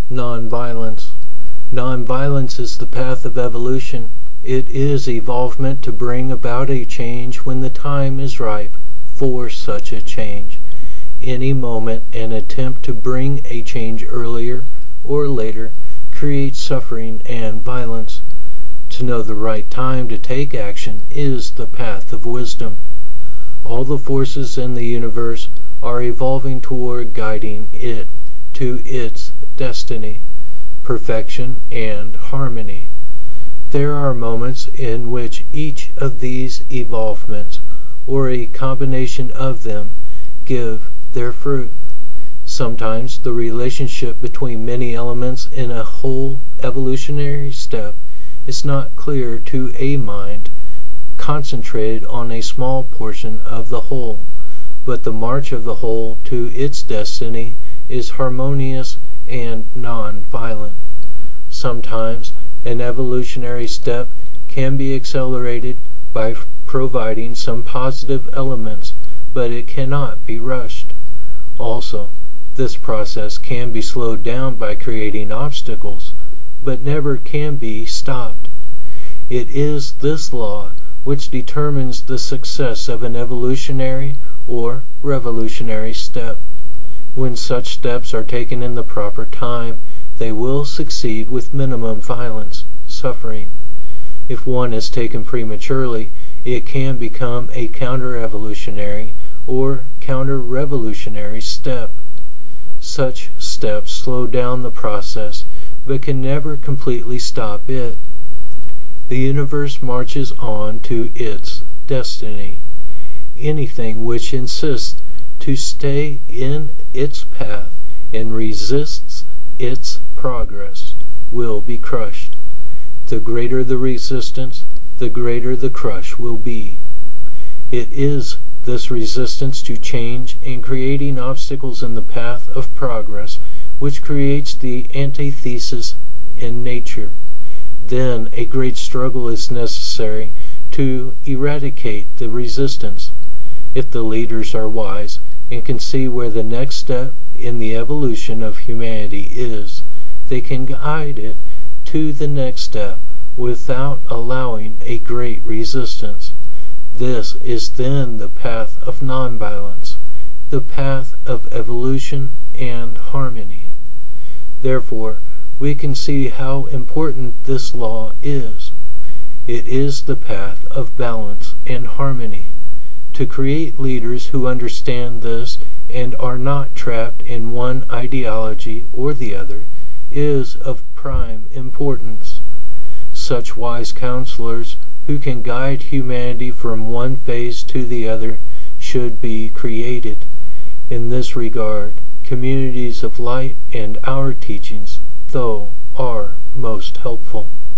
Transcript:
Nonviolence. Nonviolence is the path of evolution. It is evolvement to bring about a change when the time is ripe for such a change. Any moment an attempt to bring a change earlier or later creates suffering and violence. To know the right time to take action is the path of wisdom. All the forces in the universe are evolving toward guiding it to its destiny, perfection, and harmony. There are moments in which each of these evolvements, or a combination of them, give their fruit. Sometimes the relationship between many elements in a whole evolutionary step is not clear to a mind concentrated on a small portion of the whole, but the march of the whole to its destiny is harmonious and non-violent. Sometimes an evolutionary step can be accelerated by providing some positive elements, but it cannot be rushed. Also, this process can be slowed down by creating obstacles, but never can be stopped. It is this law which determines the success of an evolutionary or revolutionary step. When such steps are taken in the proper time, they will succeed with minimum violence, suffering. If one is taken prematurely, it can become a counter-evolutionary or counter-revolutionary step. Such steps slow down the process, but can never completely stop it. The universe marches on to its destiny. Anything which insists to stay in its path and resists its progress will be crushed. The greater the resistance, the greater the crush will be. It is this resistance to change and creating obstacles in the path of progress which creates the antithesis in nature. Then a great struggle is necessary to eradicate the resistance. If the leaders are wise and can see where the next step in the evolution of humanity is, they can guide it to the next step without allowing a great resistance. This is then the path of nonviolence, the path of evolution and harmony. Therefore, we can see how important this law is. It is the path of balance and harmony. To create leaders who understand this and are not trapped in one ideology or the other is of prime importance. Such wise counselors who can guide humanity from one phase to the other should be created. In this regard, communities of light and our teachings, though, are most helpful.